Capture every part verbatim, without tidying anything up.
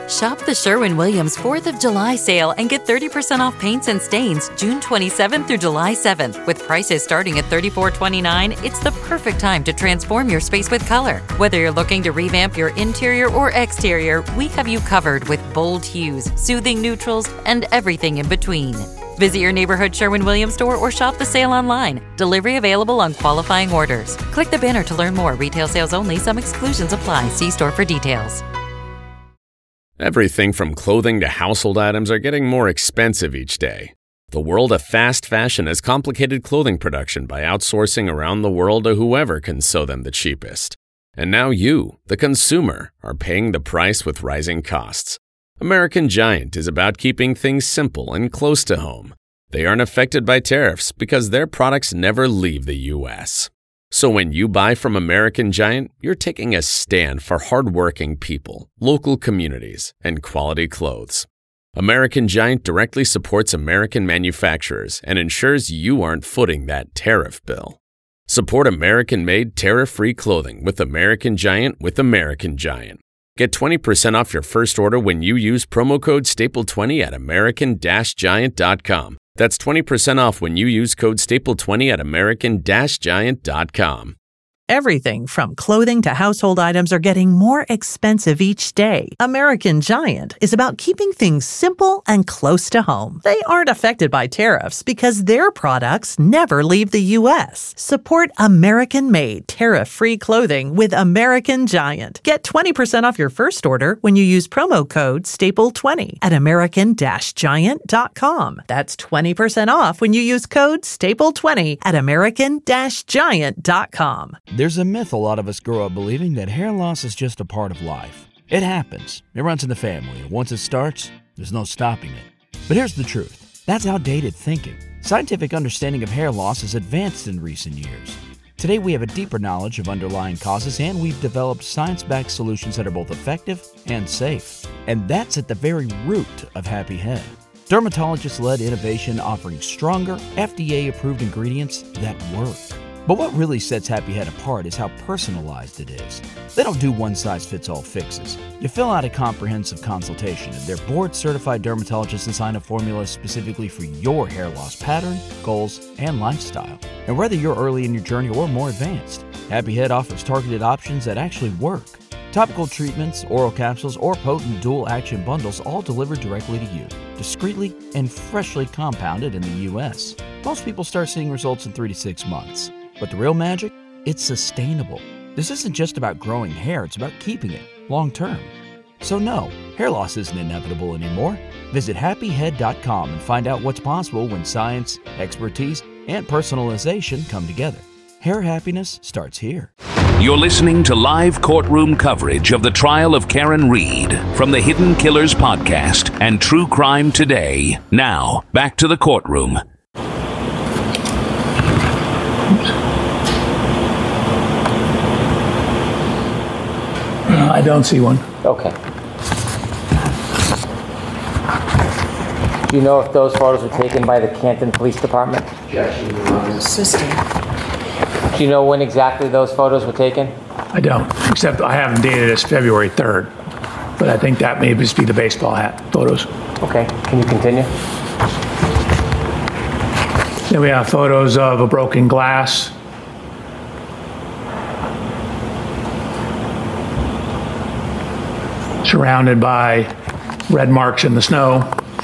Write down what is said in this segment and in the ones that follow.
Shop the Sherwin-Williams fourth of July sale and get thirty percent off paints and stains June twenty-seventh through July seventh. With prices starting at thirty-four twenty-nine, it's the perfect time to transform your space with color. Whether you're looking to revamp your interior or exterior, we have you covered with bold hues, soothing neutrals, and everything in between. Visit your neighborhood Sherwin-Williams store or shop the sale online. Delivery available on qualifying orders. Click the banner to learn more. Retail sales only. Some exclusions apply. See store for details. Everything from clothing to household items are getting more expensive each day. The world of fast fashion has complicated clothing production by outsourcing around the world to whoever can sew them the cheapest. And now you, the consumer, are paying the price with rising costs. American Giant is about keeping things simple and close to home. They aren't affected by tariffs because their products never leave the U S. So when you buy from American Giant, you're taking a stand for hardworking people, local communities, and quality clothes. American Giant directly supports American manufacturers and ensures you aren't footing that tariff bill. Support American-made, tariff-free clothing with American Giant with American Giant. Get twenty percent off your first order when you use promo code staple twenty at american giant dot com. That's twenty percent off when you use code staple twenty at american giant dot com. Everything from clothing to household items are getting more expensive each day. American Giant is about keeping things simple and close to home. They aren't affected by tariffs because their products never leave the U S. Support American-made, tariff-free clothing with American Giant. Get twenty percent off your first order when you use promo code staple twenty at american giant dot com. That's twenty percent off when you use code staple twenty at american giant dot com. There's a myth a lot of us grow up believing that hair loss is just a part of life. It happens. It runs in the family, and once it starts, there's no stopping it. But here's the truth. That's outdated thinking. Scientific understanding of hair loss has advanced in recent years. Today we have a deeper knowledge of underlying causes, and we've developed science-backed solutions that are both effective and safe. And that's at the very root of Happy Head. Dermatologist-led innovation offering stronger, F D A-approved ingredients that work. But what really sets Happy Head apart is how personalized it is. They don't do one-size-fits-all fixes. You fill out a comprehensive consultation, and their board-certified dermatologists design a formula specifically for your hair loss pattern, goals, and lifestyle. And whether you're early in your journey or more advanced, Happy Head offers targeted options that actually work. Topical treatments, oral capsules, or potent dual-action bundles all delivered directly to you, discreetly and freshly compounded in the U S. Most people start seeing results in three to six months. But the real magic? It's sustainable. This isn't just about growing hair, it's about keeping it long term. So no, hair loss isn't inevitable anymore. Visit happy head dot com and find out what's possible when science, expertise, and personalization come together. Hair happiness starts here. You're listening to live courtroom coverage of the trial of Karen Read from the Hidden Killers podcast and True Crime Today. Now, back to the courtroom. I don't see one. Okay. Do you know if those photos were taken by the Canton Police Department? Assistant. Do you know when exactly those photos were taken? I don't, except I have them dated as February third. But I think that may just be the baseball hat photos. Okay, can you continue? Then we have photos of a broken glass. Surrounded by red marks in the snow.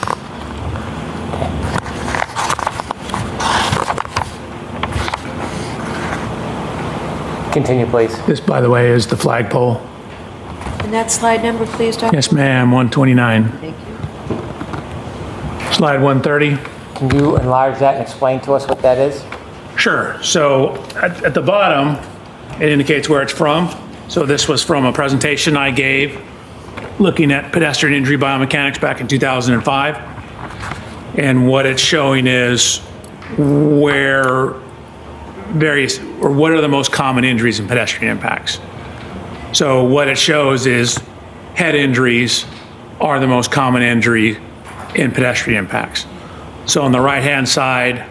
Continue, please. This, by the way, is the flagpole. And that slide number, please, Doctor Yes, ma'am, one twenty-nine. Thank you. Slide one thirty. Can you enlarge that and explain to us what that is? Sure. So at, at the bottom, it indicates where it's from. So this was from a presentation I gave looking at pedestrian injury biomechanics back in two thousand five. And what it's showing is where various, or what are the most common injuries in pedestrian impacts. So what it shows is head injuries are the most common injury in pedestrian impacts. So on the right-hand side,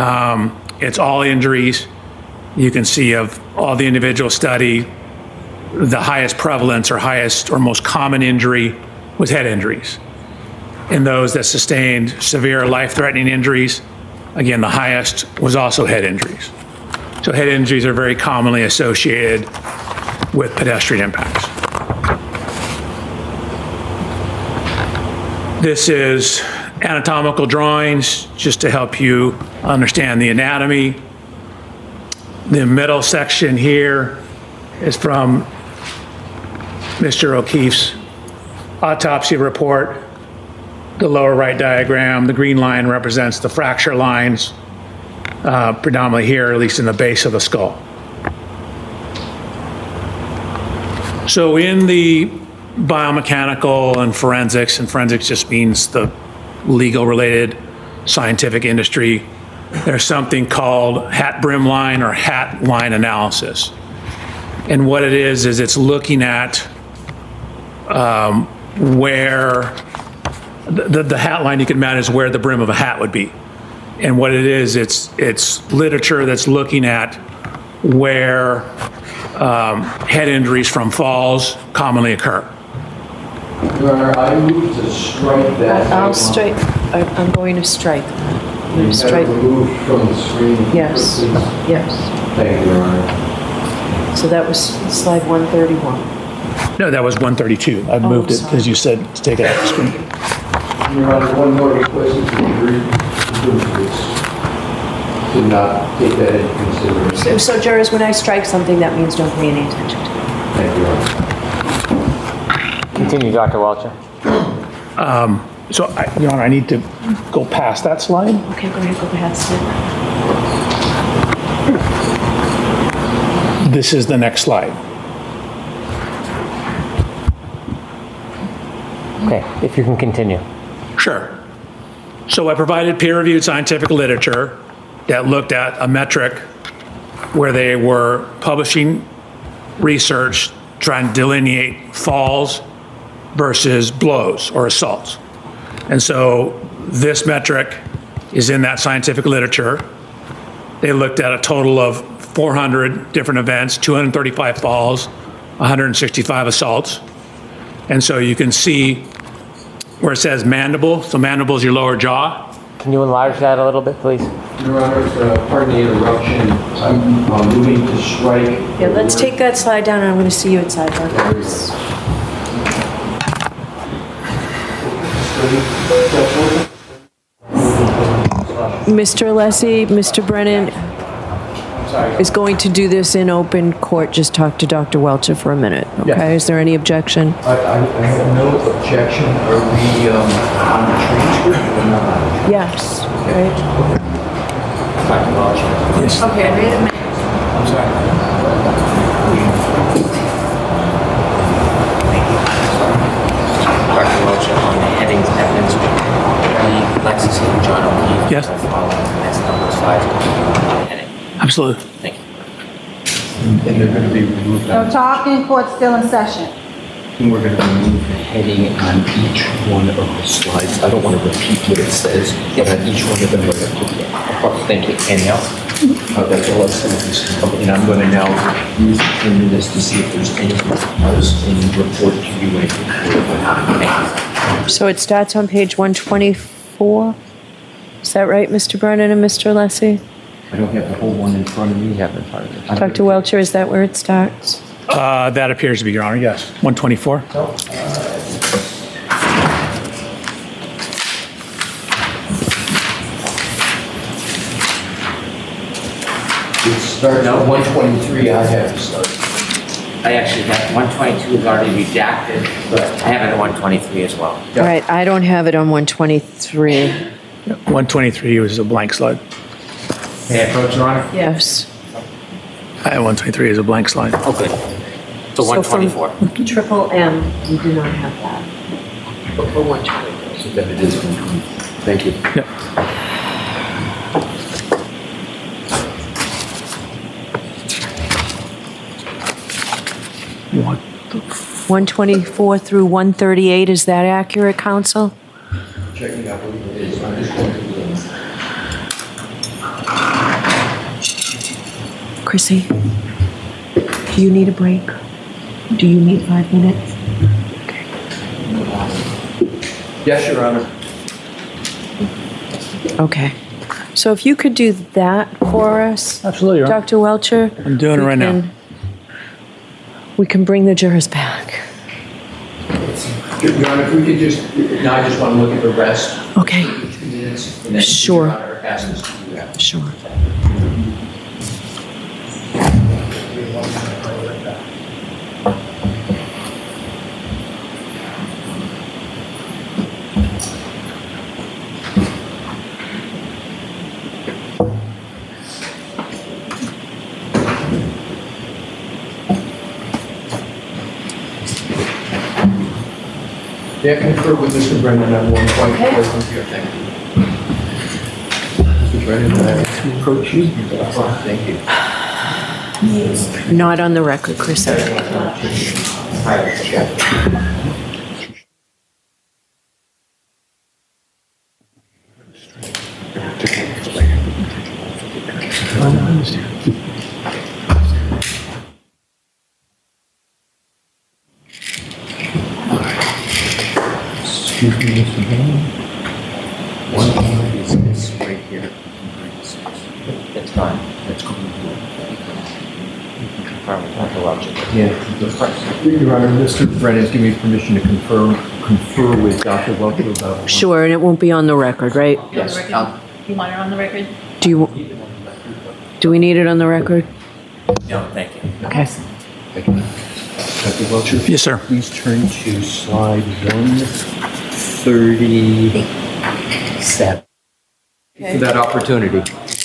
um, it's all injuries. You can see of all the individual study, the highest prevalence or highest or most common injury was head injuries. In those that sustained severe life-threatening injuries, again, the highest was also head injuries. So head injuries are very commonly associated with pedestrian impacts. This is anatomical drawings just to help you understand the anatomy. The middle section here is from Mister O'Keefe's autopsy report. The lower right diagram, the green line represents the fracture lines, uh, predominantly here, at least in the base of the skull. So in the biomechanical and forensics, and forensics just means the legal related scientific industry, there's something called hat brim line or hat line analysis. And what it is, is it's looking at um, where the, the, the hat line you can imagine is where the brim of a hat would be. And what it is, it's, it's literature that's looking at where um, head injuries from falls commonly occur. Your Honor, I move to strike that. I'll strike, I- I'm going to strike. I'm going to strike. Removed from the screen. Yes, please. yes. Thank you, Your Honor. So that was slide one thirty-one. No, that was one thirty-two. I moved it sorry. because you said to take it off the screen. Your Honor, one more request if you agree to do this. To not take that into consideration. So, so jurors, when I strike something, that means don't pay any attention to it. Thank you, Your Honor. Continue, Doctor Welcher. So, I, Your Honor, I need to go past that slide. Okay, go ahead, go past it. This is the next slide. Okay, if you can continue. Sure. So I provided peer-reviewed scientific literature that looked at a metric where they were publishing research trying to delineate falls versus blows or assaults. And so this metric is in that scientific literature. They looked at a total of four hundred different events, two hundred thirty-five falls, one hundred sixty-five assaults. And so you can see where it says mandible. So mandible is your lower jaw. Can you enlarge that a little bit, please? Your Honor, uh, pardon the interruption. I'm uh, moving to strike. Yeah, let's take that slide down and I'm going to see you at sidebar. Mister Alessi, Mister Brennan is going to do this in open court. Just talk to Doctor Welcher for a minute, okay? Yes. Is there any objection? I, I, I have no objection. Are we um, on the transcript or not? Yes, right? Yes. Okay, I made a minute. I'm sorry. Doctor Welcher, on the headings evidence, we Lexus and John O'Keefe. Yes. will follow the next number of slides on the heading. Absolutely. Thank you. And they're going to be removed. No talking, court still in session. And we're going to remove the heading on each one of the slides. I don't want to repeat what it says, but on each one of them, we're going to put it. Thank you. Anything else? Uh, that's all I'm saying. And I'm going to now use in this to see if there's anything else in the report to be waiting for. Thank you. So it starts on page one twenty-four? Is that right, Mister Brennan and Mister Alessi? I don't have the whole one in front of me. You have it in front of me. Doctor Welcher, is that where it starts? Uh, that appears to be, Your Honor, yes. one twenty-four. It starts at one twenty-three. I have to start. I actually have one twenty-two is already redacted, but I have it at one twenty-three as well. All right, I don't have it on one twenty-three. one twenty-three was a blank slide. May I approach, Your Honor? Yes. I have one twenty-three is a blank slide. Oh, good. So one twenty-four. Triple M, you do not have that. For one twenty-four. So then it is one twenty. Thank you. Yep. What the f- one twenty-four through one thirty-eight, is that accurate, counsel? Checking out what it is. I'm just going to do this. Chrissy, do you need a break? Do you need five minutes? Yes, Your Honor. Okay. So if you could do that for us. Absolutely, Your Honor. Doctor Welcher. I'm doing it right can, now. We can bring the jurors back. Your Honor, if we could just, now I just want to look at the rest. Okay. Two minutes. And then Sure. Your Honor asked us to do that. Sure. Yeah, confer with Mister Brennan on one point. Here, thank you. Mister Brennan, I have to approach you. Thank you. Not on the record, Chris. Excuse me, Mister Brennan. One point is this right here. That's fine. That's cool. Confirm with Doctor Welcher. Yeah. Your Honor, Mister Brennan has given me permission to confirm, confer with Doctor Welcher about. Sure, and it won't be on the record, right? Yes. um, You want it on the record? Do you, do we need it on the record? No, thank you. Okay. Thank you. Doctor Welcher? Yes, sir. Please turn to slide one thirty-seven. For that opportunity.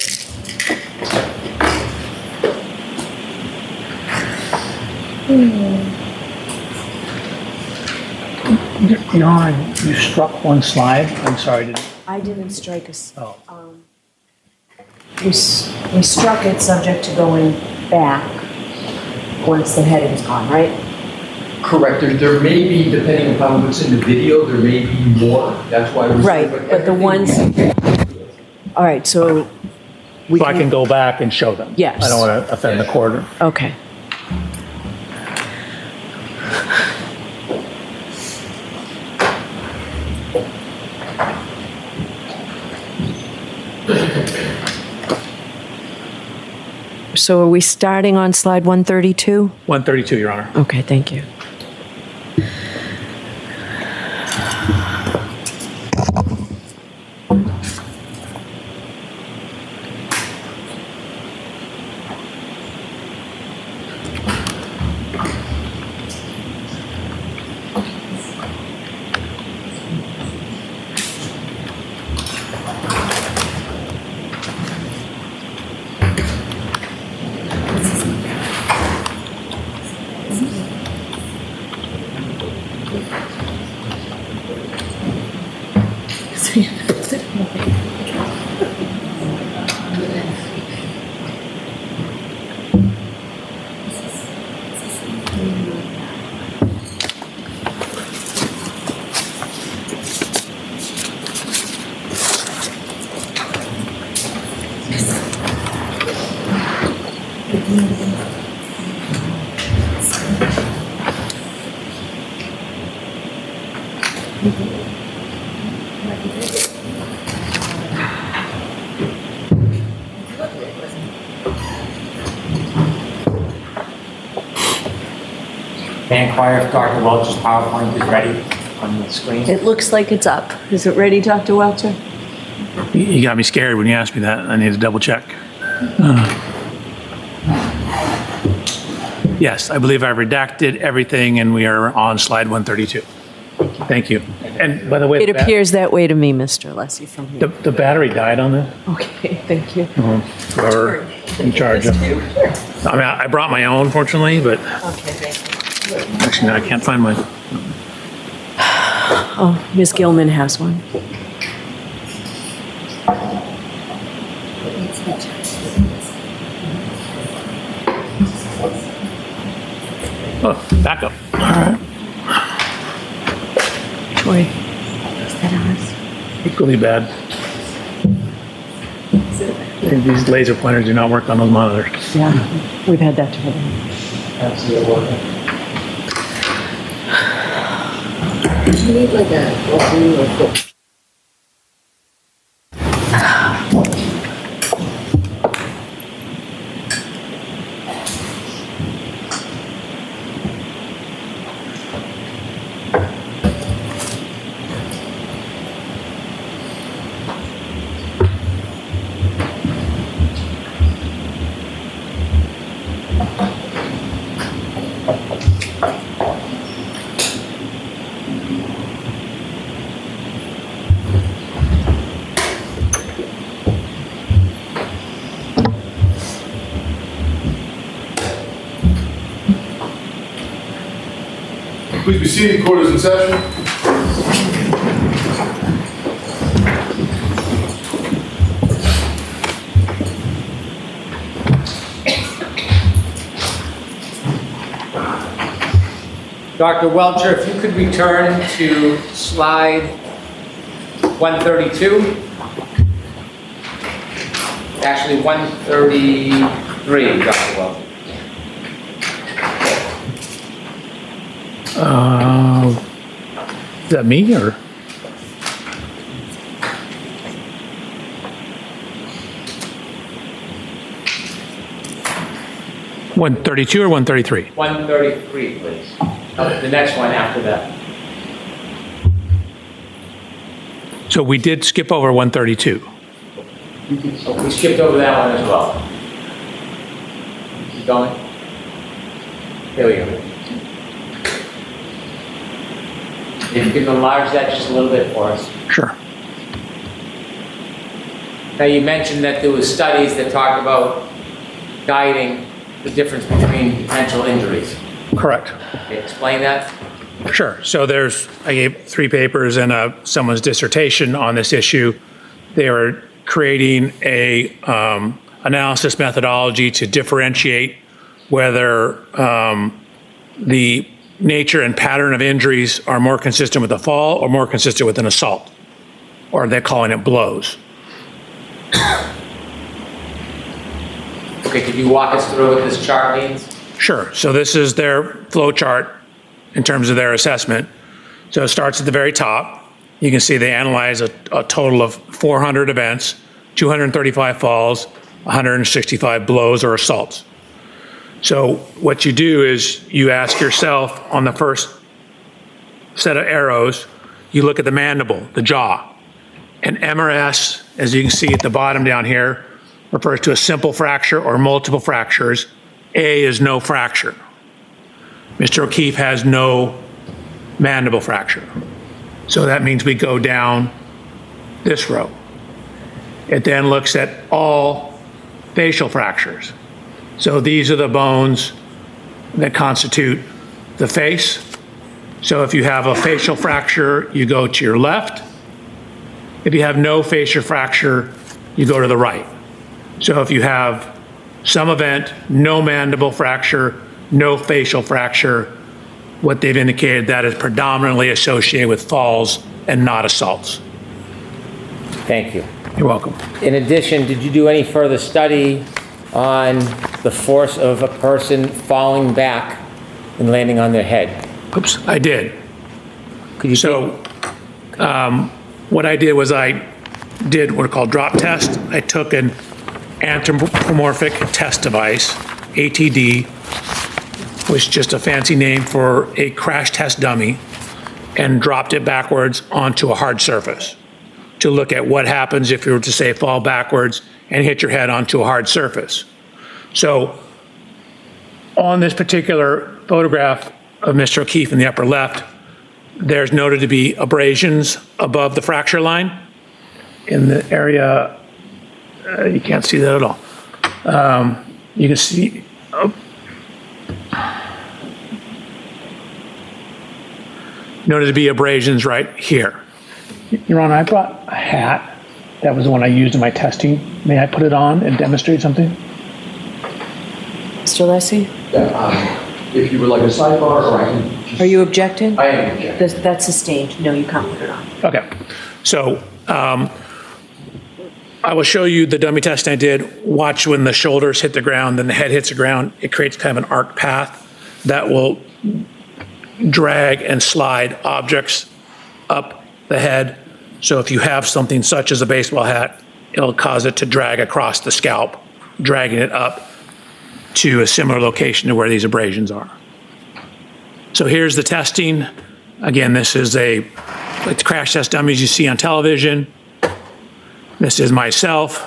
Your Honor, you struck one slide. I'm sorry. Did I didn't strike a. s- Oh. um, We, s- we struck it subject to going back once the heading's gone, right? Correct. There, there may be, depending upon what's in the video, there may be more. That's why we're. Right, but the ones, all right, so we so I can go back and show them? Yes. I don't want to offend the court. Okay. So are we starting on slide one thirty-two? one thirty-two, Your Honor. Okay, thank you. May I inquire if Doctor Welcher's PowerPoint is ready on the screen? It looks like it's up. Is it ready, Doctor Welcher? You- You got me scared when you asked me that. I need to double check. Uh. Yes, I believe I redacted everything and we are on slide one thirty-two. Thank you. And by the way, It the ba- appears that way to me, Mister Lessie, from the, here. the battery died on this. Okay, thank you. Whoever in charge of. I mean, I I brought my own, fortunately, but Okay, thank you. actually, no, I can't find mine. Oh, Miz Gilman has one. Oh, backup. All right. Troy, is that ours? Equally bad. I think these laser pointers do not work on those monitors. Yeah, we've had that together. Absolutely. You need like a, like a Please be seated. Court is in session. Doctor Welcher, if you could return to slide one thirty-two. Actually, one thirty-three, Doctor Welcher. Uh, is that me or? one thirty-two or one thirty-three? one thirty-three, please. Oh, the next one after that. So we did skip over one thirty-two. So we skipped over that one as well. Keep going. There we go. If you could enlarge that just a little bit for us. Sure. Now you mentioned that there was studies that talked about guiding the difference between potential injuries. Correct. Okay, explain that. Sure. So there's, I gave three papers and uh, someone's dissertation on this issue. They were creating a um, analysis methodology to differentiate whether um, the nature and pattern of injuries are more consistent with a fall or more consistent with an assault, or they're calling it blows. Okay, could you walk us through what this chart means? Sure. So this is their flow chart in terms of their assessment. So it starts at the very top. You can see they analyze a, a total of four hundred events, two hundred thirty-five falls, one hundred sixty-five blows or assaults. So what you do is you ask yourself on the first set of arrows, you look at the mandible, the jaw. And M R S, as you can see at the bottom down here, refers to a simple fracture or multiple fractures. A is no fracture. Mister O'Keefe has no mandible fracture. So that means we go down this row. It then looks at all facial fractures. So these are the bones that constitute the face. So if you have a facial fracture, you go to your left. If you have no facial fracture, you go to the right. So if you have some event, no mandible fracture, no facial fracture, what they've indicated that is predominantly associated with falls and not assaults. Thank you. You're welcome. In addition, did you do any further study on the force of a person falling back and landing on their head? Oops, I did. Could you so um, what I did was I did what are called drop tests. I took an anthropomorphic test device, A T D, which is just a fancy name for a crash test dummy, and dropped it backwards onto a hard surface to look at what happens if you were to, say, fall backwards and hit your head onto a hard surface. So on this particular photograph of Mister O'Keefe in the upper left, there's noted to be abrasions above the fracture line in the area. Uh, you can't see that at all. Um, you can see, oh. Noted to be abrasions right here. Your Honor, I brought a hat. That was the one I used in my testing. May I put it on and demonstrate something? Mister Lessie? Yeah, um, if you would like a sidebar, or I can just... Are you objecting? I am objecting. That's, that's sustained. No, you can't put it on. Okay. So um, I will show you the dummy test I did. Watch when the shoulders hit the ground, then the head hits the ground. It creates kind of an arc path that will drag and slide objects up the head. So if you have something such as a baseball hat, it'll cause it to drag across the scalp, dragging it up to a similar location to where these abrasions are. So here's the testing. Again, this is a like the crash test dummies you see on television. This is myself.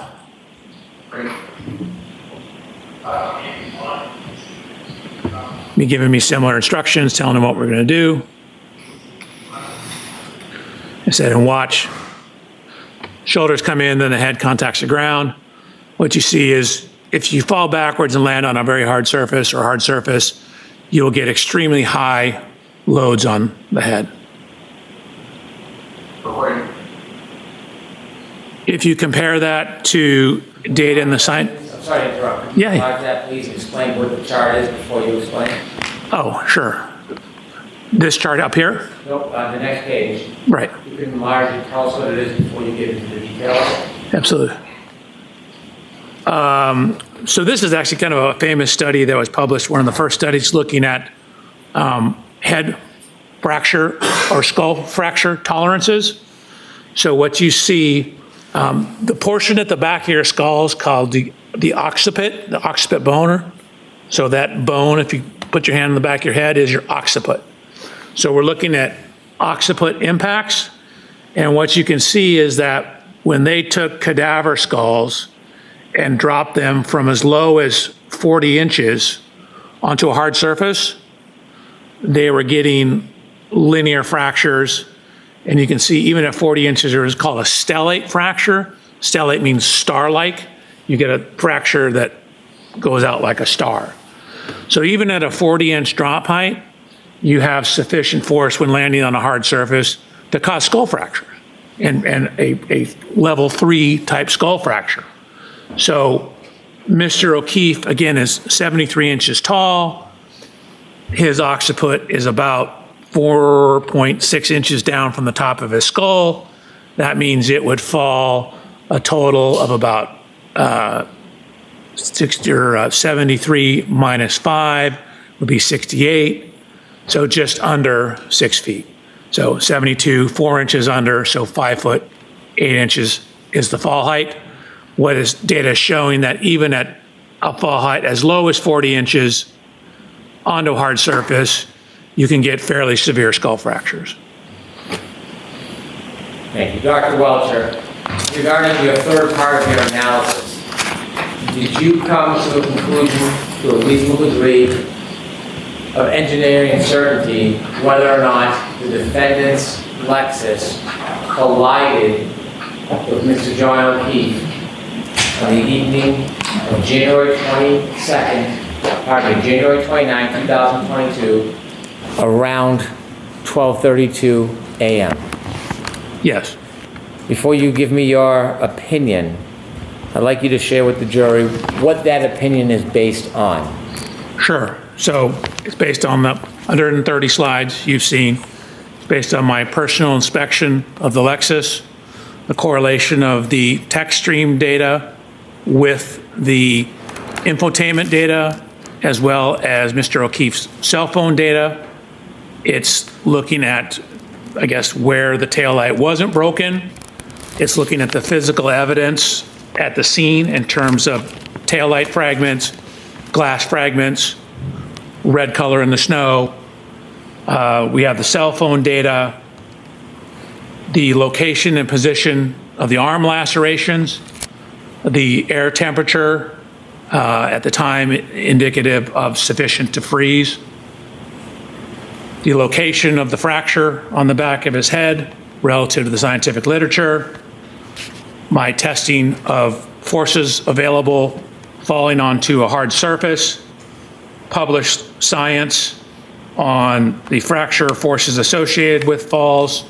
Me giving me similar instructions, telling them what we're going to do. I said, and watch. Shoulders come in, then the head contacts the ground. What you see is if you fall backwards and land on a very hard surface or hard surface, you will get extremely high loads on the head. If you compare that to data in the science. I'm sorry to interrupt. Yeah. Can that please explain what the chart is before you explain it? Oh, sure. This chart up here? Nope, on the next page. Right. You can enlarge and tell us what it is before you get into the details. Absolutely. Um, so this is actually kind of a famous study that was published, one of the first studies looking at um, head fracture or skull fracture tolerances. So what you see, um, the portion at the back of your skull is called the, the occiput, the occiput bone. So that bone, if you put your hand on the back of your head, is your occiput. So we're looking at occiput impacts. And what you can see is that when they took cadaver skulls and dropped them from as low as forty inches onto a hard surface, they were getting linear fractures. And you can see even at forty inches, there is called a stellate fracture. Stellate means star-like. You get a fracture that goes out like a star. So even at a forty inch drop height, you have sufficient force when landing on a hard surface to cause skull fracture and, and a, a level three type skull fracture. So Mister O'Keefe, again, is seventy-three inches tall. His occiput is about four point six inches down from the top of his skull. That means it would fall a total of about uh, sixty or uh, seventy-three minus five would be sixty-eight. So just under six feet. So seventy-two, four inches under, so five foot, eight inches is the fall height. What is data showing that even at a fall height as low as forty inches onto a hard surface, you can get fairly severe skull fractures. Thank you. Doctor Welcher, regarding your third part of your analysis, did you come to a conclusion to a reasonable degree of engineering certainty whether or not the defendant's Lexus collided with Mister John O'Keefe on the evening of January twenty-second, pardon me, January twenty-ninth, two thousand twenty-two, around twelve thirty-two a m? Yes. Before you give me your opinion, I'd like you to share with the jury what that opinion is based on. Sure. So it's based on the one hundred thirty slides you've seen. It's based on my personal inspection of the Lexus, the correlation of the text stream data with the infotainment data, as well as Mister O'Keefe's cell phone data. It's looking at, I guess, where the taillight wasn't broken. It's looking at the physical evidence at the scene in terms of taillight fragments, glass fragments, red color in the snow. Uh, we have the cell phone data, the location and position of the arm lacerations, the air temperature uh, at the time indicative of sufficient to freeze, the location of the fracture on the back of his head relative to the scientific literature, my testing of forces available falling onto a hard surface, published science on the fracture forces associated with falls.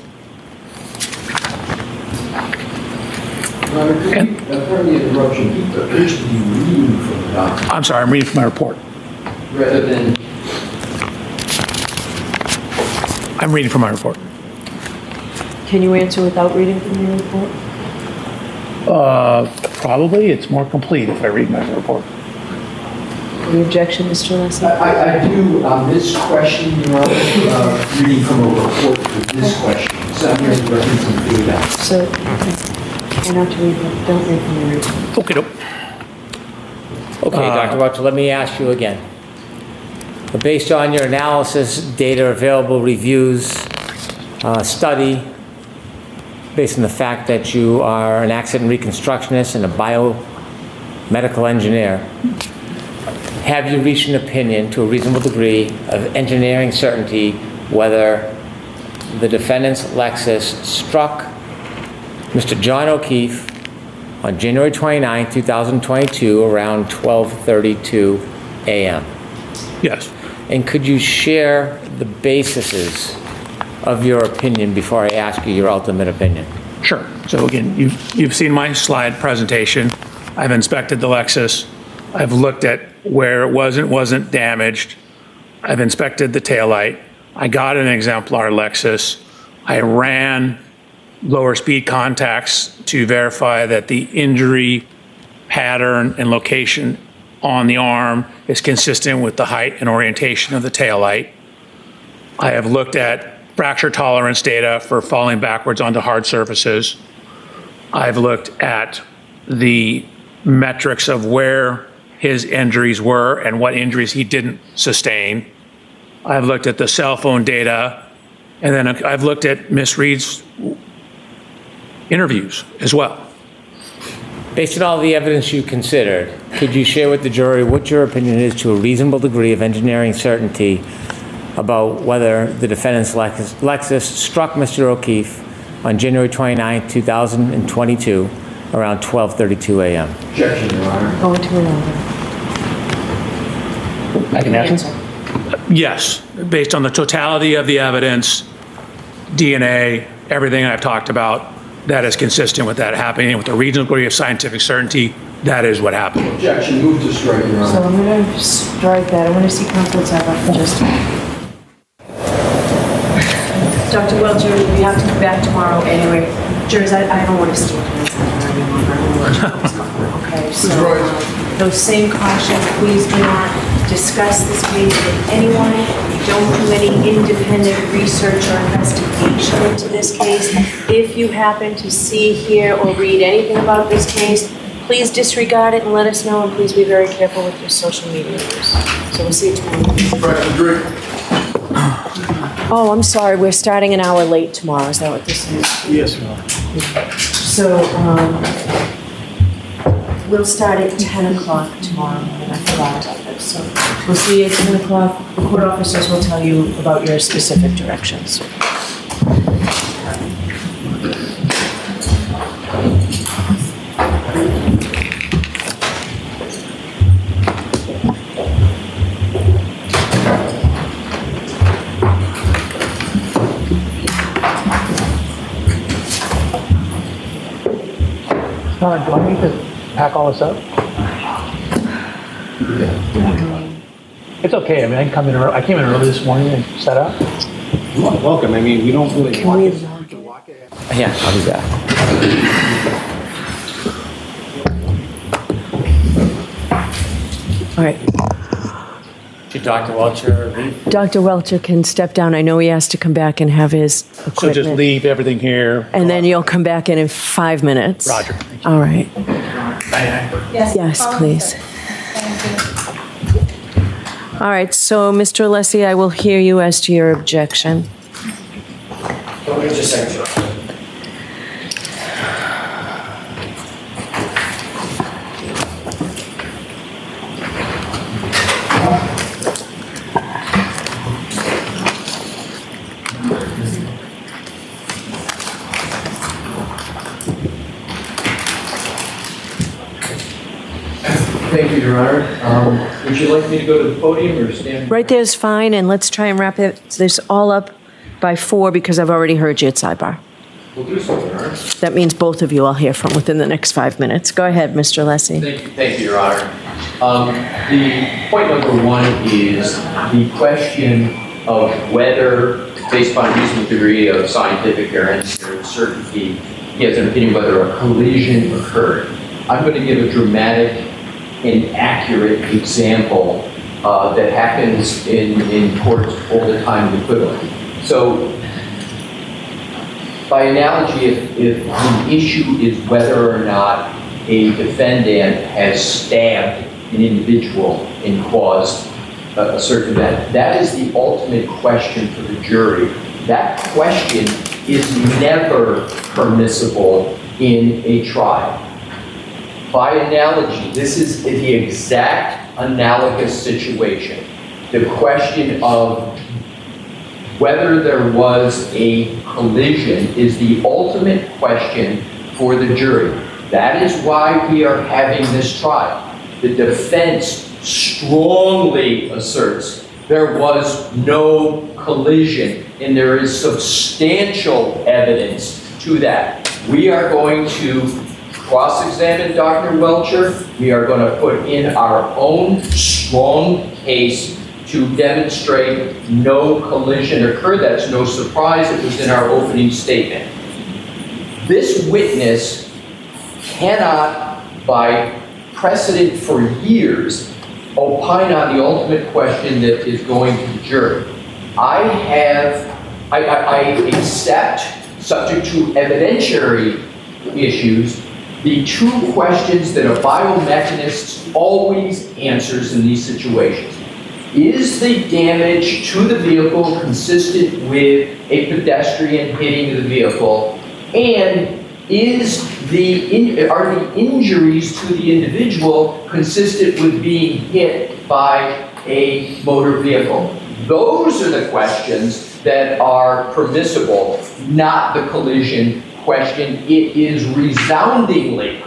And, pardon the interruption, he appears to be reading from the document. I'm sorry, I'm reading from my report. Rather than... I'm reading from my report. Can you answer without reading from your report? Uh, probably. It's more complete if I read my report. Any objection, Mister Leslie? I, I do, on this question, Your Honor, uh, reading from a report with this question So I'm here referencing data. So, try not to read them. Don't read from the read. Okay, nope. Okay, Uh, Doctor Welcher, let me ask you again. Based on your analysis, data available, reviews, uh, study, based on the fact that you are an accident reconstructionist and a biomedical engineer, have you reached an opinion to a reasonable degree of engineering certainty whether the defendant's Lexus struck Mister John O'Keefe on January twenty-ninth, two thousand twenty-two, around twelve thirty-two a m? Yes. And could you share the bases of your opinion before I ask you your ultimate opinion? Sure. So again, you've, you've seen my slide presentation. I've inspected the Lexus. I've looked at where it wasn't, wasn't damaged. I've inspected the taillight. I got an exemplar Lexus. I ran lower speed contacts to verify that the injury pattern and location on the arm is consistent with the height and orientation of the taillight. I have looked at fracture tolerance data for falling backwards onto hard surfaces. I've looked at the metrics of where his injuries were and what injuries he didn't sustain. I've looked at the cell phone data, and then I've looked at Miss Reed's interviews as well. Based on all the evidence you considered, could you share with the jury what your opinion is to a reasonable degree of engineering certainty about whether the defendant's Lexus, Lexus struck Mister O'Keefe on January twenty-ninth, two thousand twenty-two, around twelve thirty-two a m? Objection, Your Honor. Go into an order. I can answer? Yes, based on the totality of the evidence, D N A, everything I've talked about, that is consistent with that happening with a reasonable degree of scientific certainty. That is what happened. Objection, move to strike, Your Honor. So I'm going to strike that. I want to see Counsel Zabak for just a minute. Doctor Welcher, we have to be back tomorrow anyway. Jurors, I, I don't want to stay here any longer. I don't want to let you Okay, so those same cautions, please do not discuss this case with anyone. Don't do any independent research or investigation into this case. If you happen to see, hear, or read anything about this case, please disregard it and let us know, and please be very careful with your social media use. So we'll see you tomorrow. Oh, I'm sorry, we're starting an hour late tomorrow. Is that what this is? Yes, ma'am. So, um, we'll start at ten o'clock tomorrow, and I forgot about this. So we'll see you at ten o'clock. The court officers will tell you about your specific directions. Uh, do I need to pack all this up? It's okay. I mean, I can come in early. I came in early this morning and set up. You are welcome. I mean, we don't really Can walk we it. lock We can walk it. Yeah, I'll be back. All right. Should Doctor Welcher leave? Doctor Welcher can step down. I know he has to come back and have his equipment. So just leave everything here. And then you'll come back in in five minutes. Roger. All right. Yes, Yes, please. All right, so Mister Alessi, I will hear you as to your objection. Wait just a second, Your Honor. Thank you, Your Honor. Um, would you like me to go to the podium or stand? Right there's fine, and let's try and wrap it, this all up by four because I've already heard you at sidebar. We'll do so, Your Honor. That means both of you I'll hear from within the next five minutes. Go ahead, Mister Alessi. Thank you, thank you, Your Honor. Um, the point number one is the question of whether, based upon a reasonable degree of scientific or engineering certainty, he has an opinion whether a collision occurred. I'm going to give a dramatic and accurate example uh, that happens in, in courts all the time, the equivalent. So by analogy, if, if the issue is whether or not a defendant has stabbed an individual and caused a, a certain event, that is the ultimate question for the jury. That question is never permissible in a trial. By analogy, this is the exact analogous situation. The question of whether there was a collision is the ultimate question for the jury. That is why we are having this trial. The defense strongly asserts there was no collision, and there is substantial evidence to that. We are going to cross-examine Doctor Welcher. We are going to put in our own strong case to demonstrate no collision occurred. That's no surprise. It was in our opening statement. This witness cannot, by precedent for years, opine on the ultimate question that is going to the jury. I have, I, I, I accept, subject to evidentiary issues, the two questions that a biomechanist always answers in these situations. Is the damage to the vehicle consistent with a pedestrian hitting the vehicle? And is the in, are the injuries to the individual consistent with being hit by a motor vehicle? Those are the questions that are permissible, not the collision question. It is resoundingly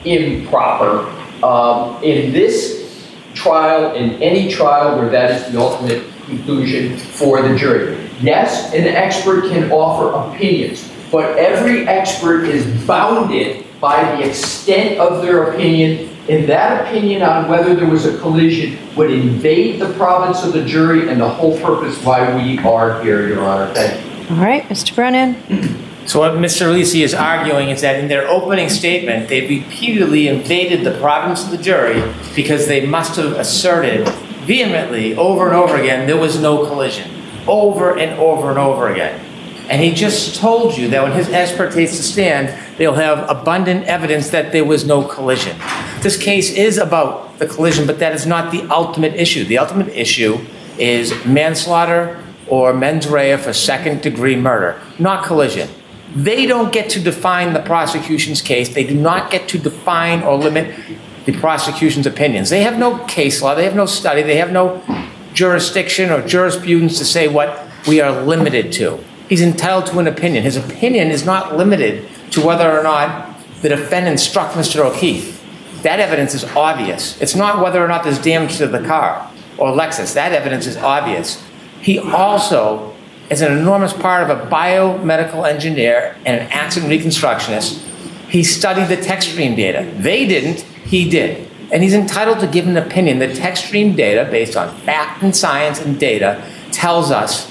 improper um, in this trial, in any trial where that is the ultimate conclusion for the jury. Yes, an expert can offer opinions, but every expert is bounded by the extent of their opinion, and that opinion on whether there was a collision would invade the province of the jury and the whole purpose why we are here, Your Honor. Thank you. All right, Mister Brennan. So what Mister Lisi is arguing is that in their opening statement, they repeatedly invaded the province of the jury because they must have asserted vehemently over and over again there was no collision, over and over and over again. And he just told you that when his expert takes the stand, they'll have abundant evidence that there was no collision. This case is about the collision, but that is not the ultimate issue. The ultimate issue is manslaughter or mens rea for second-degree murder, not collision. They don't get to define the prosecution's case. They do not get to define or limit the prosecution's opinions. They have no case law. They have no study. They have no jurisdiction or jurisprudence to say what we are limited to. He's entitled to an opinion. His opinion is not limited to whether or not the defendant struck Mister O'Keefe. That evidence is obvious. It's not whether or not there's damage to the car or Lexus. That evidence is obvious. He also is an enormous part of a biomedical engineer and an accident reconstructionist. He studied the tech stream data. They didn't, he did. And he's entitled to give an opinion. The tech stream data, based on fact and science and data, tells us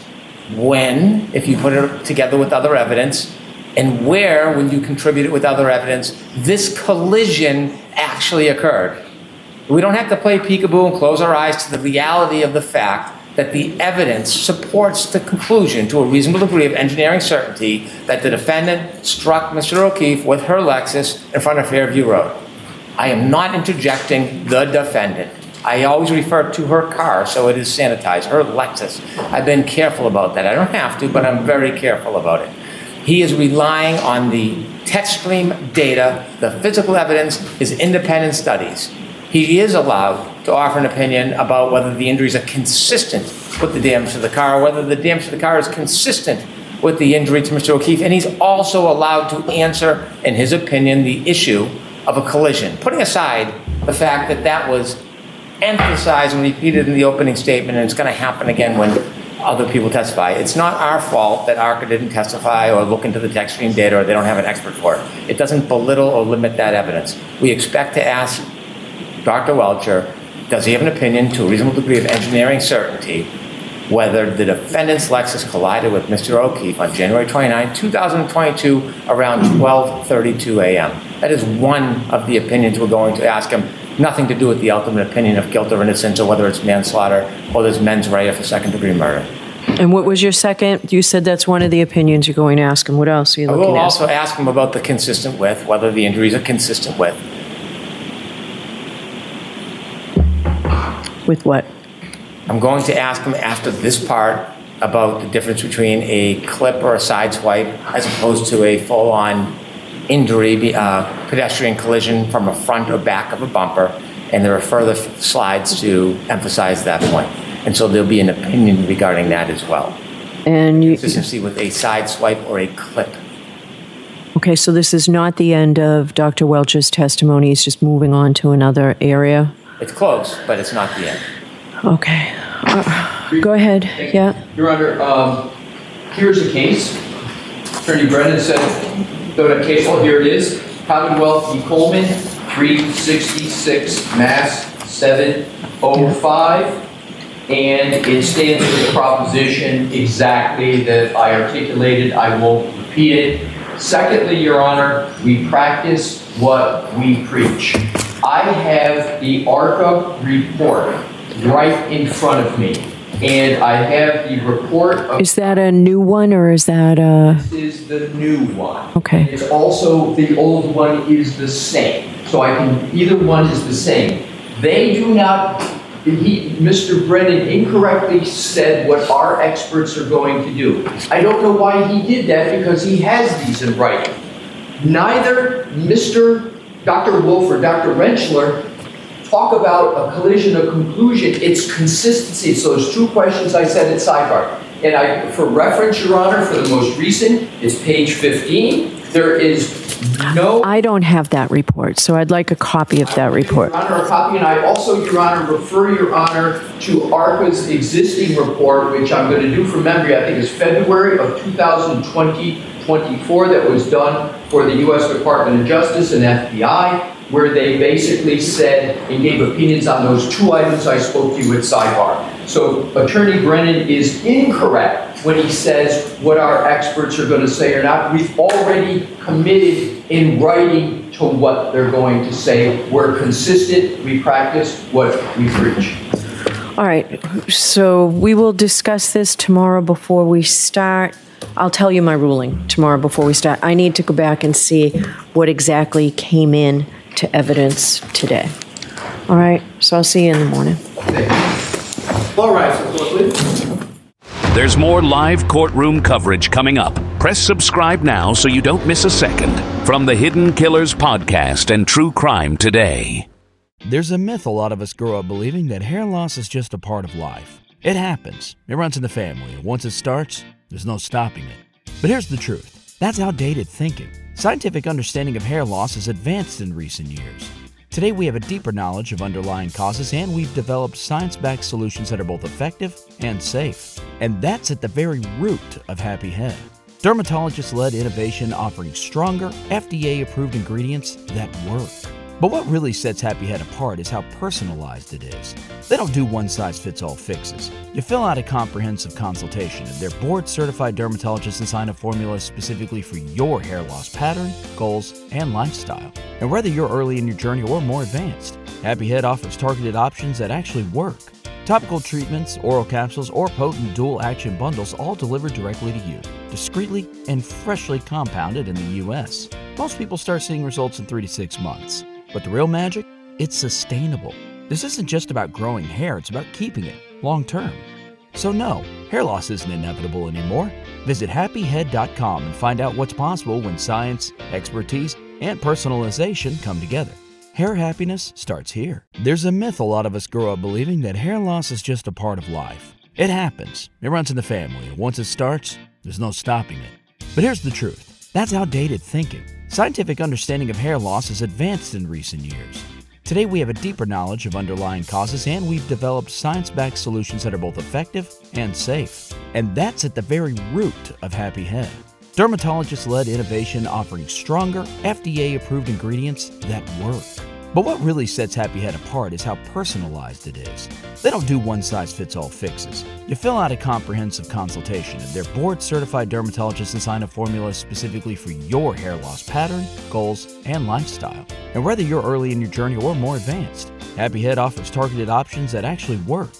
when, if you put it together with other evidence, and where, when you contribute it with other evidence, this collision actually occurred. We don't have to play peekaboo and close our eyes to the reality of the fact that the evidence supports the conclusion to a reasonable degree of engineering certainty that the defendant struck Mister O'Keefe with her Lexus in front of Fairview Road. I am not interjecting the defendant. I always refer to her car, so it is sanitized, her Lexus. I've been careful about that. I don't have to, but I'm very careful about it. He is relying on the tech stream data, the physical evidence, his independent studies. He is allowed to offer an opinion about whether the injuries are consistent with the damage to the car, whether the damage to the car is consistent with the injury to Mister O'Keefe, and he's also allowed to answer, in his opinion, the issue of a collision, putting aside the fact that that was emphasized and repeated in the opening statement, and it's going to happen again when other people testify. It's not our fault that ARCA didn't testify or look into the tech stream data, or they don't have an expert for it. It doesn't belittle or limit that evidence. We expect to ask Doctor Welcher, does he have an opinion to a reasonable degree of engineering certainty whether the defendant's Lexus collided with Mister O'Keefe on January twenty-ninth, two thousand twenty-two around twelve thirty-two a m That is one of the opinions we're going to ask him, nothing to do with the ultimate opinion of guilt or innocence or whether it's manslaughter or there's mens rea for second degree murder. And what was your second? You said that's one of the opinions you're going to ask him. What else are you I looking will at? also ask him about the consistent with, whether the injuries are consistent with. With what? I'm going to ask him after this part about the difference between a clip or a side swipe as opposed to a full-on injury, uh, pedestrian collision from a front or back of a bumper, and there are further f- slides to emphasize that point. And so there'll be an opinion regarding that as well. And you, Consistency with a side swipe or a clip. okay, so this is not the end of Doctor Welch's testimony. He's just moving on to another area. It's close, but it's not the end. Okay. Uh, go ahead. Yeah. Your Honor, um, here's the case. Attorney Brennan said, go to case law, here it is. Commonwealth v. Coleman, three sixty-six Mass seven oh five. And it stands for the proposition exactly that I articulated. I won't repeat it. Secondly, Your Honor, we practice what we preach. I have the ARCA report right in front of me. And I have the report of... Is that a new one or is that a... This is the new one. Okay. It's also, the old one is the same. So I can, either one is the same. They do not, he, Mister Brennan incorrectly said what our experts are going to do. I don't know why he did that because he has these in writing. Neither Mister Doctor Wolf or Doctor Rentschler talk about a collision or conclusion. It's consistency. So those two questions I said at sidebar. And I, for reference, Your Honor, for the most recent, it's page fifteen. There is no... I don't have that report, so I'd like a copy of that report. Your Honor, a copy, and I also, Your Honor, refer Your Honor to ARCA's existing report, which I'm going to do from memory. I think it's February of two thousand twenty, twenty-four, that was done for the U S Department of Justice and F B I, where they basically said and gave opinions on those two items I spoke to you at sidebar. So Attorney Brennan is incorrect when he says what our experts are going to say or not. We've already committed in writing to what they're going to say. We're consistent. We practice what we preach. All right, so we will discuss this tomorrow before we start. I'll tell you my ruling tomorrow before we start. I need to go back and see what exactly came in to evidence today. All right, so I'll see you in the morning. All right, so please. There's more live courtroom coverage coming up. Press subscribe now so you don't miss a second. From the Hidden Killers podcast and True Crime Today. There's a myth a lot of us grow up believing that hair loss is just a part of life. It happens. It runs in the family, and once it starts, there's no stopping it. But here's the truth. That's outdated thinking. Scientific understanding of hair loss has advanced in recent years. Today we have a deeper knowledge of underlying causes, and we've developed science-backed solutions that are both effective and safe. And that's at the very root of Happy Head. Dermatologist-led innovation offering stronger, F D A-approved ingredients that work. But what really sets Happy Head apart is how personalized it is. They don't do one-size-fits-all fixes. You fill out a comprehensive consultation, and their board-certified dermatologists assign a formula specifically for your hair loss pattern, goals, and lifestyle. And whether you're early in your journey or more advanced, Happy Head offers targeted options that actually work. Topical treatments, oral capsules, or potent dual-action bundles all delivered directly to you, discreetly and freshly compounded in the U S. Most people start seeing results in three to six months. But the real magic? It's sustainable. This isn't just about growing hair, it's about keeping it long term. So no, hair loss isn't inevitable anymore. Visit happy head dot com and find out what's possible when science, expertise, and personalization come together. Hair happiness starts here. There's a myth a lot of us grow up believing that hair loss is just a part of life. It happens. It runs in the family, and once it starts, there's no stopping it. But here's the truth. That's outdated thinking. Scientific understanding of hair loss has advanced in recent years. Today we have a deeper knowledge of underlying causes, and we've developed science-backed solutions that are both effective and safe. And that's at the very root of Happy Head. Dermatologist-led innovation offering stronger, F D A-approved ingredients that work. But what really sets Happy Head apart is how personalized it is. They don't do one-size-fits-all fixes. You fill out a comprehensive consultation, and their board-certified dermatologists assign a formula specifically for your hair loss pattern, goals, and lifestyle. And whether you're early in your journey or more advanced, Happy Head offers targeted options that actually work.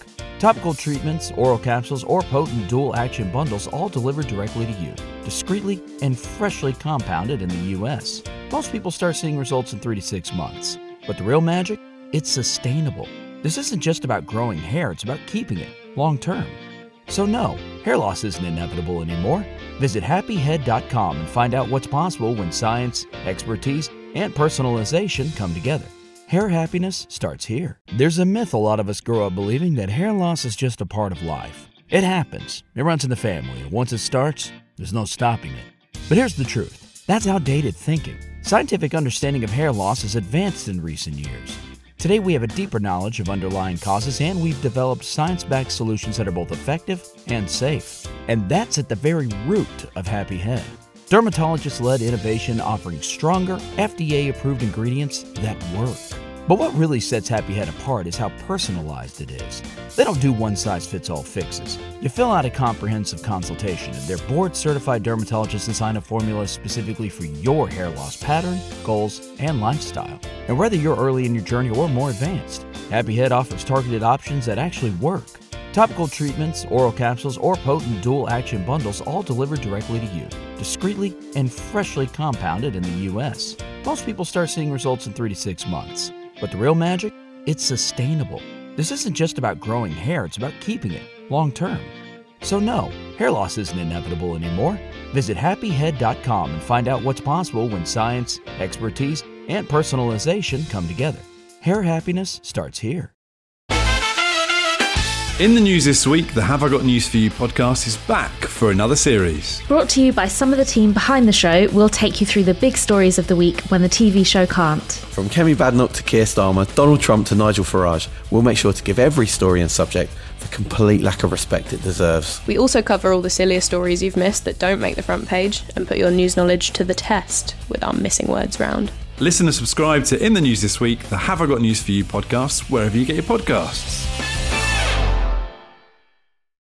Topical treatments, oral capsules, or potent dual-action bundles all delivered directly to you, discreetly and freshly compounded in the U S. Most people start seeing results in three to six months. But the real magic? It's sustainable. This isn't just about growing hair, it's about keeping it long-term. So no, hair loss isn't inevitable anymore. Visit happy head dot com and find out what's possible when science, expertise, and personalization come together. Hair happiness starts here. There's a myth a lot of us grow up believing that hair loss is just a part of life. It happens. It runs in the family, and once it starts, there's no stopping it. But here's the truth. That's outdated thinking. Scientific understanding of hair loss has advanced in recent years. Today we have a deeper knowledge of underlying causes, and we've developed science-backed solutions that are both effective and safe. And that's at the very root of Happy Head. Dermatologist-led innovation offering stronger, F D A-approved ingredients that work. But what really sets Happy Head apart is how personalized it is. They don't do one-size-fits-all fixes. You fill out a comprehensive consultation, and their board-certified dermatologists design a formula specifically for your hair loss pattern, goals, and lifestyle. And whether you're early in your journey or more advanced, Happy Head offers targeted options that actually work. Topical treatments, oral capsules, or potent dual-action bundles all delivered directly to you, discreetly and freshly compounded in the U S. Most people start seeing results in three to six months. But the real magic? It's sustainable. This isn't just about growing hair, it's about keeping it long-term. So no, hair loss isn't inevitable anymore. Visit happy head dot com and find out what's possible when science, expertise, and personalization come together. Hair happiness starts here. In the news this week, the Have I Got News For You podcast is back for another series. Brought to you by some of the team behind the show, we'll take you through the big stories of the week when the T V show can't. From Kemi Badnoch to Keir Starmer, Donald Trump to Nigel Farage, we'll make sure to give every story and subject the complete lack of respect it deserves. We also cover all the sillier stories you've missed that don't make the front page and put your news knowledge to the test with our missing words round. Listen and subscribe to In the News This Week, the Have I Got News For You podcast, wherever you get your podcasts.